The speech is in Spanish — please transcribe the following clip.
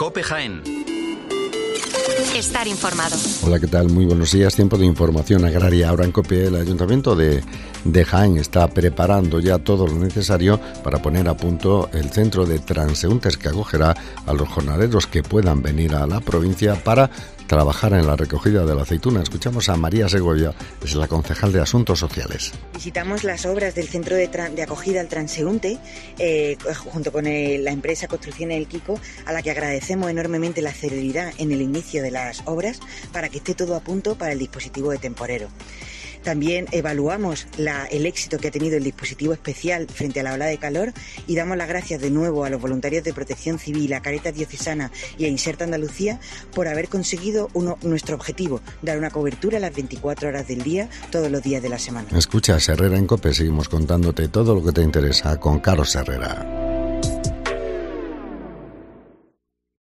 COPE Jaén. Estar informado. Hola, ¿qué tal? Muy buenos días. Tiempo de información agraria. Ahora en COPE, el Ayuntamiento de Jaén está preparando ya todo lo necesario para poner a punto el centro de transeúntes que acogerá a los jornaleros que puedan venir a la provincia para trabajar en la recogida de la aceituna. Escuchamos a María Segovia, es la concejal de Asuntos Sociales. Visitamos las obras del centro de acogida al transeúnte junto con la empresa Construcciones El Quico, a la que agradecemos enormemente la celeridad en el inicio de las obras para que esté todo a punto para el dispositivo de temporero. También evaluamos el éxito que ha tenido el dispositivo especial frente a la ola de calor y damos las gracias de nuevo a los voluntarios de Protección Civil, a Cáritas Diocesana y a Inserta Andalucía por haber conseguido nuestro objetivo, dar una cobertura a las 24 horas del día, todos los días de la semana. Escucha, Herrera en COPE, seguimos contándote todo lo que te interesa con Carlos Herrera.